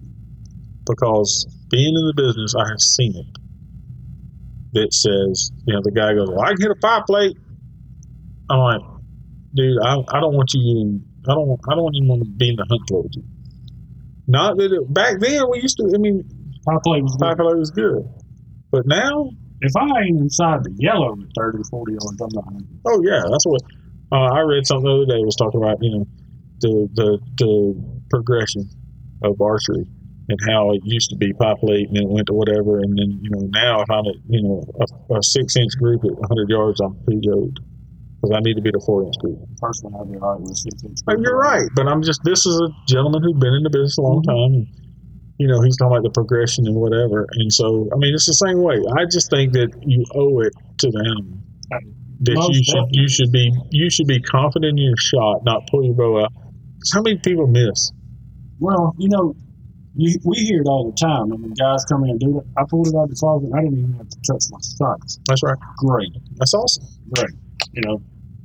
Because being in the business, I have seen it. That says, you know, the guy goes, well, I can hit a five plate. I'm like, dude, I, I don't want you getting, I don't, I don't even want to be in the hunt club with you. Not that it, back then we used to. I mean, Pie play was pie good. play was good, but now, If I ain't inside the yellow at thirty, forty yards, I'm not hunting. oh yeah, that's what uh, I read something the other day. It was talking about, you know, the the the progression of archery and how it used to be pie plate and then it went to whatever, and then you know now if I'm at you know a, a six inch group at one hundred yards, I'm P O'd because I need to be the four inch group. Personally, I'd be all right with a six inch. Oh, you're right, but I'm just this is a gentleman who's been in the business a long Mhm. time. And, you know, he's talking about the progression and whatever, and so I mean it's the same way. I just think that you owe it to the animal that Most you should definitely. you should be you should be confident in your shot, not pull your bow out. 'Cause how many people miss? Well, you know, you, we hear it all the time. I mean, guys come in and do it. I pulled it out of the closet. I didn't even have to touch my sights. That's right. Great, That's awesome. great. You know,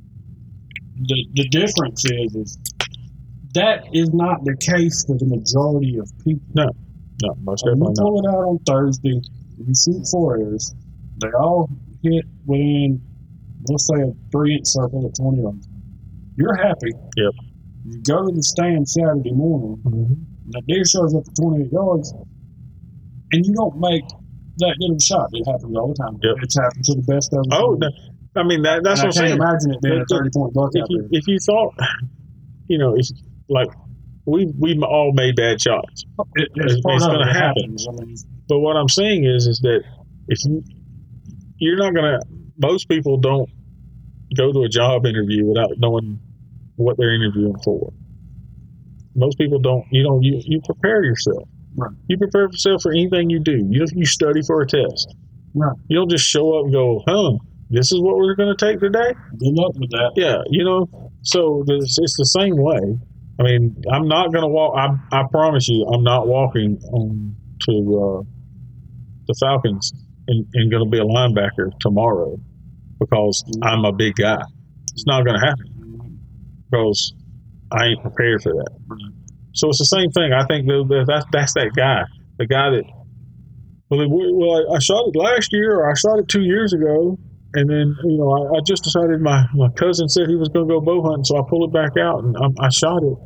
the the difference is is that is not the case for the majority of people. No, most When you definitely not. pull it out on Thursday, you shoot four arrows. They all hit within, let's say, a three-inch circle at twenty yards. You're happy. Yep. You go to the stand Saturday morning, Mm-hmm. and the deer shows up at twenty-eight yards, and you don't make that good of a shot. It happens all the time. Yep. It's happened to the best of us. Oh, no, I mean that, that's And what I I'm can't saying. imagine it being a If- if- thirty-point buck If out you there. if you thought, you know, if like we we've all made bad shots, It, it's- it's part it's of gonna it. It happen. happens. I mean, but what I'm saying is is that if you you're not gonna most people don't go to a job interview without knowing what they're interviewing for. Most people don't. You know, you you prepare yourself. Right. You prepare yourself for anything you do. You you study for a test. Right. You don't just show up and go, huh? This is what we're going to take today. good luck with that. Yeah, you know. So it's, it's the same way. I mean, I'm not going to walk. I I promise you, I'm not walking on to uh, the Falcons and, and going to be a linebacker tomorrow because I'm a big guy. It's not going to happen because I ain't prepared for that. So it's the same thing. I think that that- that's that's that guy, the guy that. Well, we- well, I shot it last year, or I shot it two years ago, and then you know I, I just decided my, my cousin said he was going to go bow hunting, so I pulled it back out and I, I shot it.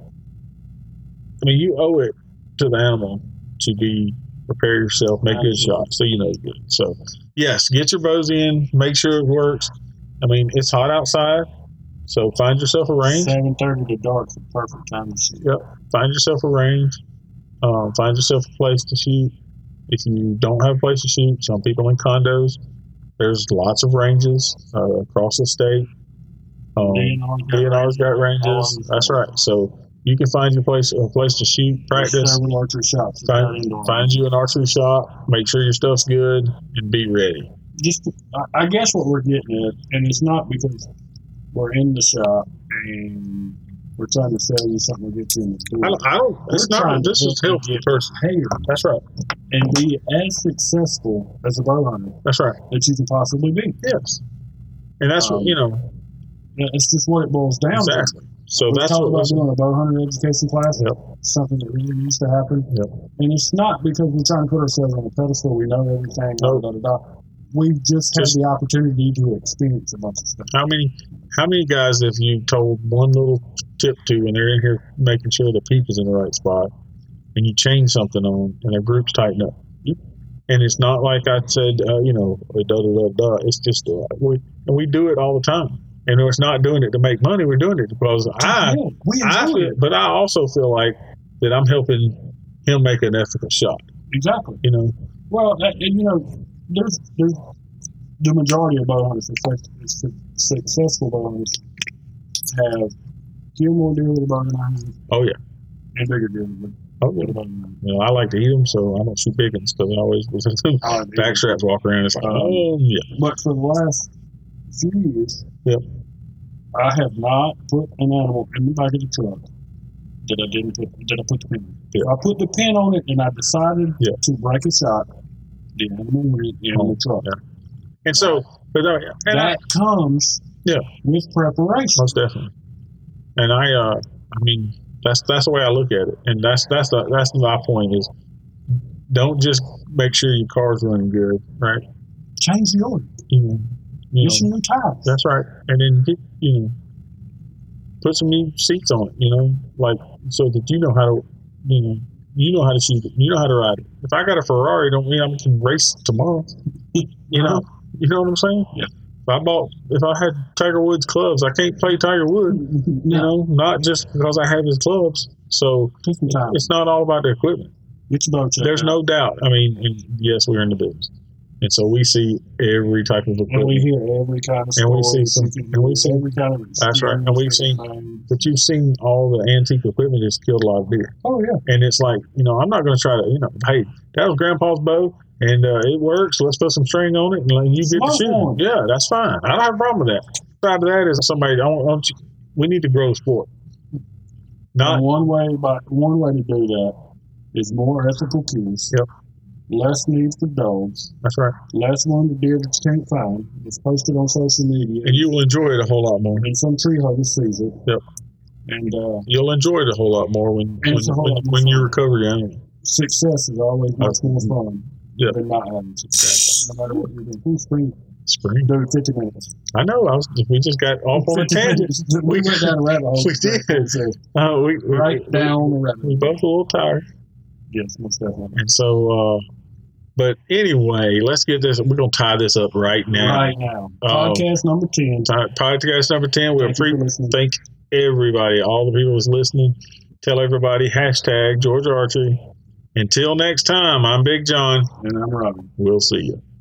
I mean, you owe it to the animal to be prepare yourself, make good shots, so you know it's good. So yes, get your bows in, make sure it works. I mean, it's hot outside, so find yourself a range. Seven thirty to dark is the perfect time to shoot. Yep. Find yourself a range. Um, find yourself a place to shoot. If you don't have a place to shoot, some people in condos, there's lots of ranges uh, across the state. Um, D N R's got D N R's got ranges. ranges. That's right. So you can find your place a place to shoot, There's practice. several archery shops. It's not Find, indoor. find you an archery shop. Make sure your stuff's good and be ready. Just, I- I guess what we're getting at, and it's not because we're in the shop and we're trying to sell you something to get you in the I door. don't. I don't it's We're trying not. to This is help help you the person. Hey, That's right. and be as successful as a bow hunter That's right. that you can possibly be. Yes. And that's Um, what you know. It's just what it boils down to. Exactly. So we that's talked what about doing a bow hunter education class. Yep. Something that really needs to happen. Yep. And it's not because we're trying to put ourselves on a pedestal. We know everything. No. Da, da, da, da. We've just had Just- the opportunity to experience a bunch of stuff. How many how many guys have you told one little tip to when they're in here making sure the peep is in the right spot and you change something on and their groups tighten up? And it's not like I said, uh, you know, da da da da. It's just uh, we and we do it all the time. And it's not doing it to make money. We're doing it because I, Yeah, we I enjoy feel, it. but I also feel like that I'm helping him make an ethical shot. Exactly. You know, Well, that, and, you know, there's there's the majority of bow hunters, success- su- successful bow hunters, have kill more deer with a bow than I have, oh yeah, and bigger deer with oh with yeah. a bow than I have. You know, I like to eat them, so I don't shoot big ones because I always I like to eat back straps walk around. It's like, Um, oh yeah. But for the last few years, Yep. I have not put an animal in the back of the truck that I didn't put that I put the pin on. Yeah. If I put the pin on it and I decided Yeah. to break a shot, the animal went in Oh, the truck. yeah. And so, but uh, and I, That comes Yeah. with preparation. most definitely. And I, uh, I mean, that's that's the way I look at it, and that's that's the, that's my point is, don't just make sure your car's running good, right? Change the order. You know, you Get some know new tires. that's right, and then get, you know, put some new seats on it, you know, like so that you know how to, you know, you know how to shoot it. You know how to ride it. If I got a Ferrari, don't mean I can race tomorrow. You know, you know what I'm saying? Yeah. If I bought, if I had Tiger Woods clubs, I can't play Tiger Woods. You Yeah. know, not just because I have his clubs. So Take some time. it's not all about the equipment. Get your boat checked There's out. no doubt. I mean, and yes, we're in the business, and so we see every type of And we equipment. hear every kind of And we story. see some- and we see- every kind of That's right. And we've seen- experience. But you've seen all the antique equipment that's killed a lot of deer. Oh yeah. And it's like, you know, I'm not going to try to, you know, hey, that was Grandpa's bow, and uh, it works. Let's put some string on it, and like, you get to Smoke shoot. one. Yeah, that's fine. I don't have a problem with that. Side of that is somebody. I want, I want you, we need to grow the sport. Not And one way, by one way to do that is more ethical kills. Yep. Less need for dogs. that's right, Less one to deer that you can't find. It's posted on social media. and you will enjoy it a whole lot more. and some tree hugger sees it. Yep. And uh, You'll enjoy it a whole lot more when when, It's a whole when, lot more when you fun. recover your animal. success is always much more fun Yeah. than not having success. No matter what you're doing. Who's free? Spring. Do fifty minutes. I know. I was. We just got off on a fifty tangent. minutes. We went down a rabbit hole. We did. So, Uh, we, we, right we, down the rabbit We hole. both a little tired. Yes, most definitely. And so, uh, but anyway, let's get this. We're going to tie this up right now. Right now. Um, Podcast number ten. Ti- Podcast number ten. We're Thank you free. for listening. Thank everybody, all the people who's listening. Tell everybody, hashtag Georgia Archery. Until next time, I'm Big John. And I'm Robin. We'll see you.